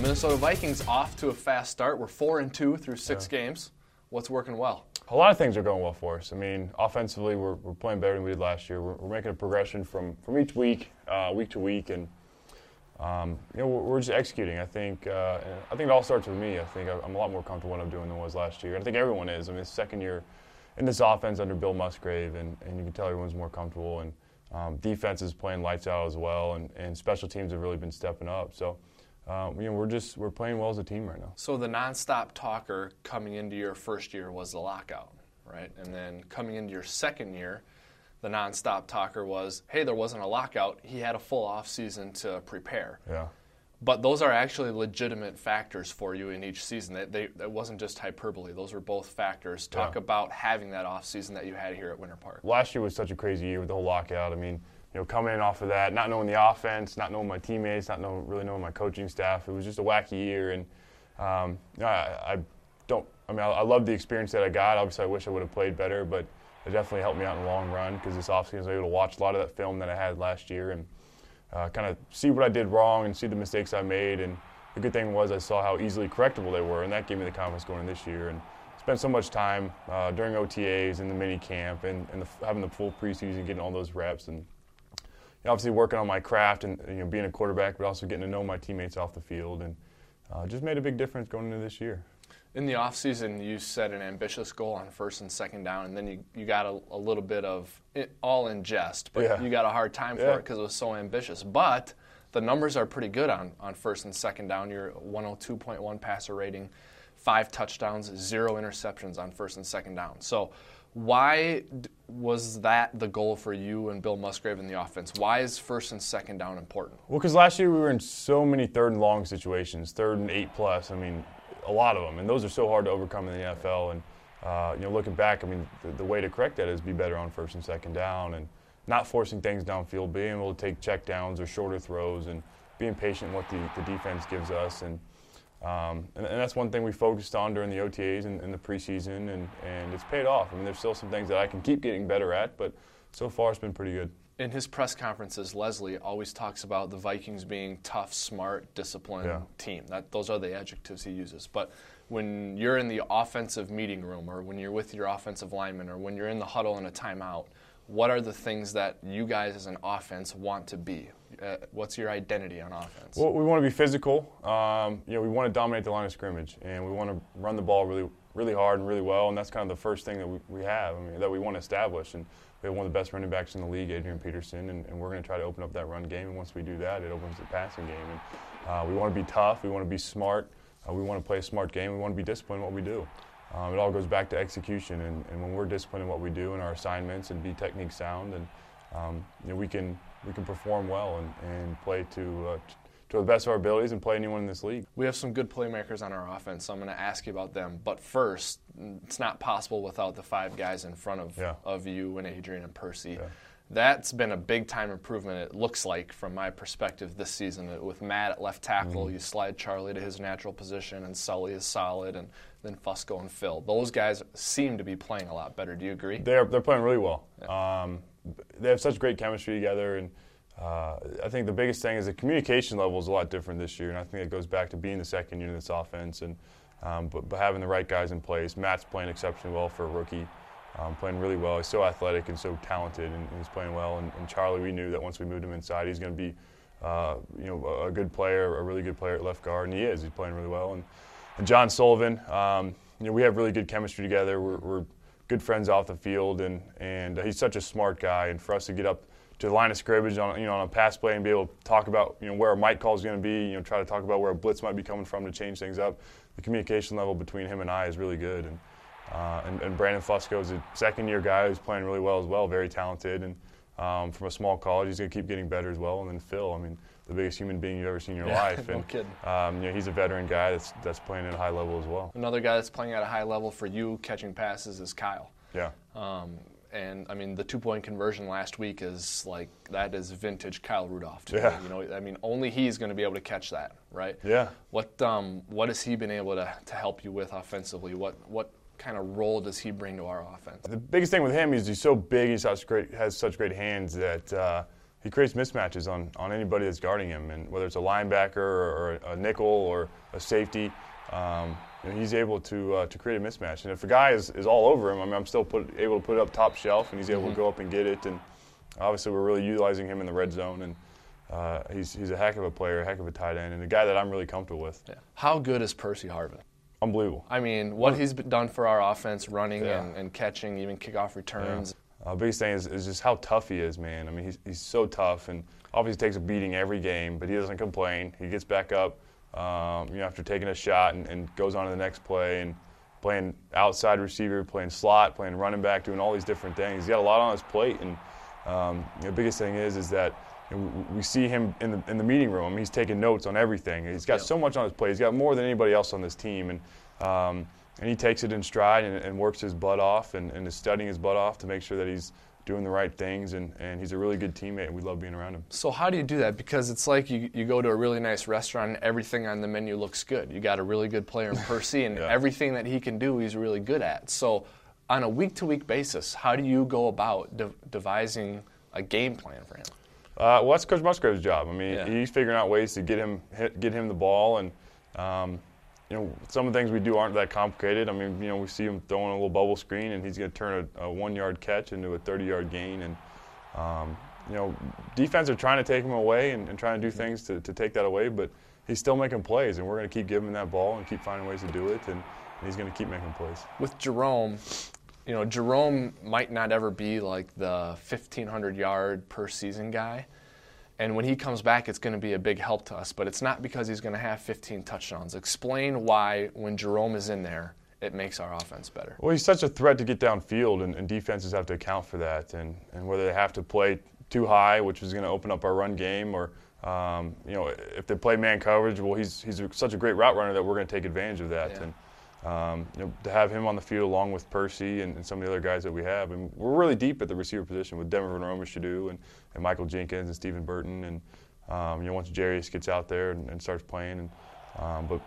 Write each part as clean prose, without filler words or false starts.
Minnesota Vikings off to a fast start. We're 4-2 through 6 games. What's working well? A lot of things are going well for us. I mean, offensively, we're playing better than we did last year. We're making a progression from each week, week to week, and we're just executing. I think it all starts with me. I think I'm a lot more comfortable what I'm doing than I was last year. I think everyone is. I mean, it's second year in this offense under Bill Musgrave, and you can tell everyone's more comfortable. And defense is playing lights out as well, and special teams have really been stepping up. So. We're playing well as a team right now. So the nonstop talker coming into your first year was the lockout, right? And then coming into your second year, the nonstop talker was, hey, there wasn't a lockout. He had a full off season to prepare. Yeah. But those are actually legitimate factors for you in each season. That wasn't just hyperbole. Those were both factors. Talk about having that off season that you had here at Winter Park. Last year was such a crazy year with the whole lockout. I mean, coming in off of that, not knowing the offense, not knowing my teammates, really knowing my coaching staff. It was just a wacky year, and I love the experience that I got. Obviously, I wish I would have played better, but it definitely helped me out in the long run because this offseason I was able to watch a lot of that film that I had last year and kind of see what I did wrong and see the mistakes I made. And the good thing was I saw how easily correctable they were, and that gave me the confidence going in this year. And spent so much time during OTAs and the mini camp and having the full preseason, getting all those reps and obviously working on my craft and being a quarterback, but also getting to know my teammates off the field, and just made a big difference going into this year. In the offseason, you set an ambitious goal on first and second down, and then you got a little bit of it, all in jest, but you got a hard time for it because it was so ambitious. But the numbers are pretty good on first and second down. You're 102.1 passer rating, 5 touchdowns, 0 interceptions on first and second down. So why was that the goal for you and Bill Musgrave in the offense? Why is first and second down important? Well, because last year we were in so many third and long situations, 3rd and 8+. I mean, a lot of them, and those are so hard to overcome in the NFL. And looking back, I mean, the way to correct that is be better on first and second down and not forcing things downfield, being able to take check downs or shorter throws, and being patient in what the defense gives us. And that's one thing we focused on during the OTAs and the preseason, and it's paid off. I mean, there's still some things that I can keep getting better at, but so far it's been pretty good. In his press conferences, Leslie always talks about the Vikings being tough, smart, disciplined team. Those are the adjectives he uses. But when you're in the offensive meeting room, or when you're with your offensive lineman, or when you're in the huddle in a timeout, what are the things that you guys as an offense want to be? What's your identity on offense? Well, we want to be physical. We want to dominate the line of scrimmage, and we want to run the ball really, really hard and really well. And that's kind of the first thing that we have. I mean, that we want to establish. And we have one of the best running backs in the league, Adrian Peterson, and we're going to try to open up that run game. And once we do that, it opens the passing game. And we want to be tough. We want to be smart. We want to play a smart game. We want to be disciplined in what we do. It all goes back to execution, and when we're disciplined in what we do and our assignments and be technique sound, and we can perform well and play to the best of our abilities and play anyone in this league. We have some good playmakers on our offense, so I'm going to ask you about them. But first, it's not possible without the 5 guys in front of you and Adrian and Percy. Yeah. That's been a big-time improvement, it looks like, from my perspective this season. With Matt at left tackle, you slide Charlie to his natural position, and Sully is solid, and then Fusco and Phil. Those guys seem to be playing a lot better. Do you agree? They're playing really well. Yeah. They have such great chemistry together, and I think the biggest thing is the communication level is a lot different this year, and I think it goes back to being the second unit of this offense and but having the right guys in place. Matt's playing exceptionally well for a rookie. Playing really well. He's so athletic and so talented, and he's playing well. And Charlie, we knew that once we moved him inside, he's going to be, a good player, a really good player at left guard, and he is. He's playing really well. And John Sullivan, we have really good chemistry together. We're good friends off the field, and he's such a smart guy. And for us to get up to the line of scrimmage on a pass play and be able to talk about where a Mike call is going to be, try to talk about where a blitz might be coming from to change things up. The communication level between him and I is really good. And Brandon Fusco is a second-year guy who's playing really well as well, very talented. And from a small college, he's going to keep getting better as well. And then Phil, I mean, the biggest human being you've ever seen in your life. No and kidding. He's a veteran guy that's playing at a high level as well. Another guy that's playing at a high level for you catching passes is Kyle. Yeah. And, I mean, the 2-point conversion last week is that is vintage Kyle Rudolph. Only he's going to be able to catch that, right? Yeah. What has he been able to help you with offensively? What kind of role does he bring to our offense? The biggest thing with him is he's so big, has such great hands that he creates mismatches on anybody that's guarding him, and whether it's a linebacker or a nickel or a safety, he's able to create a mismatch. And if a guy is all over him, I mean, I'm still able to put it up top shelf, and he's able to go up and get it. And obviously, we're really utilizing him in the red zone, and he's a heck of a player, a heck of a tight end, and a guy that I'm really comfortable with. Yeah. How good is Percy Harvin? Unbelievable. I mean, what he's done for our offense, running and catching, even kickoff returns. The biggest thing is just how tough he is, man. I mean, he's so tough, and obviously takes a beating every game, but he doesn't complain. He gets back up, after taking a shot and goes on to the next play, and playing outside receiver, playing slot, playing running back, doing all these different things. He's got a lot on his plate, and the biggest thing is that we see him in the meeting room. I mean, he's taking notes on everything. He's got so much on his plate. He's got more than anybody else on this team, and he takes it in stride and works his butt off and is studying his butt off to make sure that he's doing the right things, and he's a really good teammate, and we love being around him. So how do you do that? Because it's like you go to a really nice restaurant and everything on the menu looks good. You got a really good player in Percy, and everything that he can do he's really good at. So on a week-to-week basis, how do you go about devising a game plan for him? Well, that's Coach Musgrave's job. I mean, he's figuring out ways to get him the ball, and some of the things we do aren't that complicated. I mean, we see him throwing a little bubble screen, and he's going to turn a 1-yard catch into a 30-yard gain. And defense are trying to take him away and trying to do things to take that away, but he's still making plays, and we're going to keep giving him that ball and keep finding ways to do it, and he's going to keep making plays. With Jerome, Jerome might not ever be like the 1,500-yard per season guy. And when he comes back, it's going to be a big help to us. But it's not because he's going to have 15 touchdowns. Explain why, when Jerome is in there, it makes our offense better. Well, he's such a threat to get downfield, and defenses have to account for that. And whether they have to play too high, which is going to open up our run game, or if they play man coverage, well, he's such a great route runner that we're going to take advantage of that. Yeah. And to have him on the field along with Percy and some of the other guys that we have, and we're really deep at the receiver position with Denver and Roma-Shadu and Michael Jenkins and Stephen Burton, and once Jarius gets out there and starts playing, but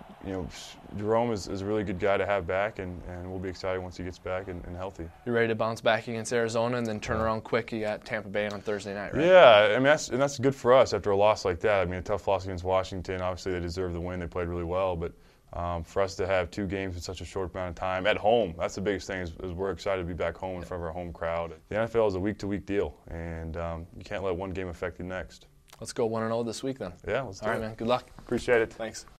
Jerome is a really good guy to have back, and we'll be excited once he gets back and healthy. You ready to bounce back against Arizona and then turn around quick? You got Tampa Bay on Thursday night, right? Yeah, I mean that's good for us after a loss like that. I mean, a tough loss against Washington. Obviously, they deserve the win. They played really well, but for us to have 2 games in such a short amount of time at home, that's the biggest thing. Is we're excited to be back home in front of our home crowd. The NFL is a week-to-week deal, and you can't let one game affect the next. Let's go 1-0 this week then. Yeah, let's do it. All right, man. Good luck. Appreciate it. Thanks.